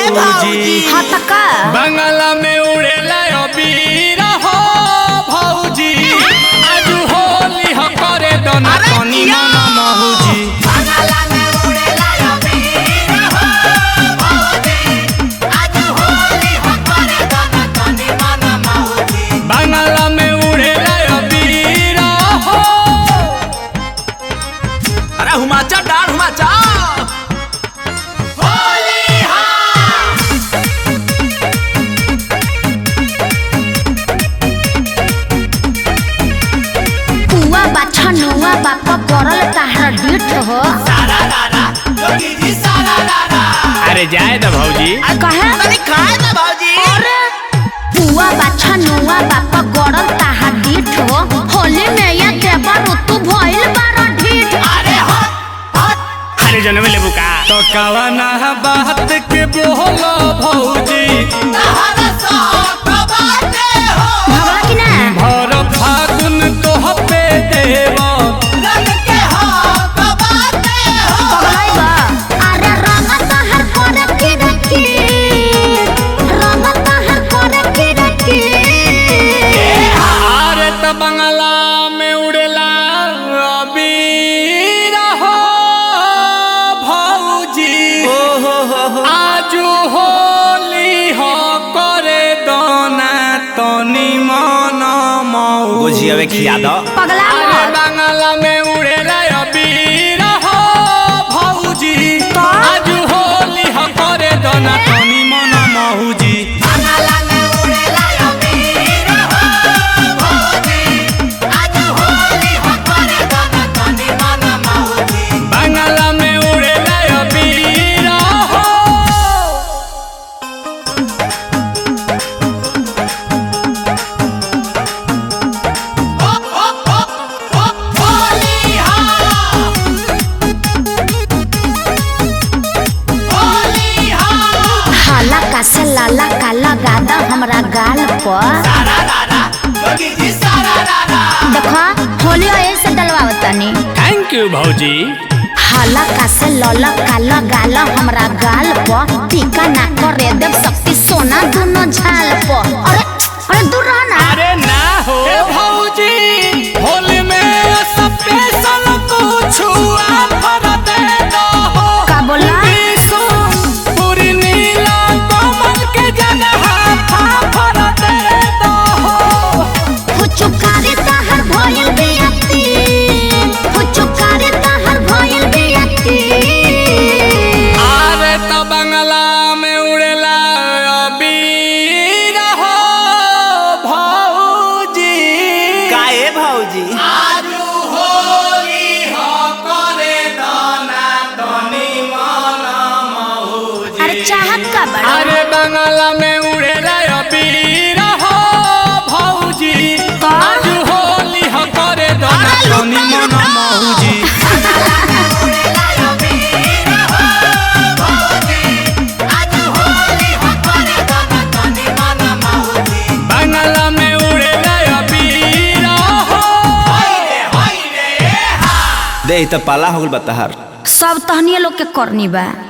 भौजी। हाँ तका बंगला में उड़ेला अबीर हो भौजी। आज होली हो करे दोना तनी मना महूजी। बंगला में उड़ेला अबीर हो भौजी। आज होली हो करे दोना तनी मना महूजी। बंगला में उड़ेला अबीर हो। अरे हुमाचा डाल हुमाचा। छनुआ बापा पड़ल ताहरा डीठ हो। सारा रारा जोगी जी सारा रारा। अरे जाए तो भौजी कहे अरे खाए ना भौजी। पुआ बाछा नुआ बापा गड़ल ताहा डीठ हो। होली में ये देवा ऋतु भइल बारा ढीठ। अरे हट अरे जनम लेबू का तो कवना बात के बोलो भौजी। तहरा साथ बाटे हो। भगला की ना भर फागुन तो पे देव रंग के हाथ बाटे हो। पगलाई बा अरे रंग तहर करे की रखी। रंग तहर करे की रखी। अरे त बंगला में उड़ेला अबीर हो भौजी। आजू होली हो करे दोना तनी मना मऊ। बुझिया वे खिया दो। पगला अरे बंगला में उड़ेला अबीर हो भौजी। आजू होली हो करे दोना तनी मना महूजी। बंगला में उड़ेला अबीर हो भौजी। आज होली हो करे दोना तनी मना महूजी। बंगला में उड़ेला अबीर हो। होली हा होली हा। हाला का से लाला का लगा दा हमरा गाल पर। सारा रारा जोगी जी सारा रारा। देखा होली ऐसे डलवावतनी। थैंक यू भौजी। हाला का से लला काला गाल हमरा गाल पर। टीका ना करे देव शक्ति सोना दोनों झाल पर। अरे अरे दूर रह ना। अरे ना हो भौजी होली में स्पेशल कुछ ऑफर दे दो। का बोला पूरी नीला कमल के जगह ऑफर दे दो। फुचुकारी ताहर भइल बियती। फुचुकारी ताहर भइल बियती। अरे त बंगला में उड़ेला अबीर हो भौजी। काहे भौजी। आजू होली हो करे दोना तनी मना महूजी। अरे चाहत का बड़ा अरे बंगला में उड़ेला अबीर हो भौजी। आज होली हो करे दोना तनी मना महूजी। उड़ेला अबीर हो भौजी। आज होली हो करे दोना तनी मना महूजी। बंगला में उड़ेला अबीर हो। होई रे हा। दे त पाला हो गल बतहर। सब तहनिए लोग के करनी बा।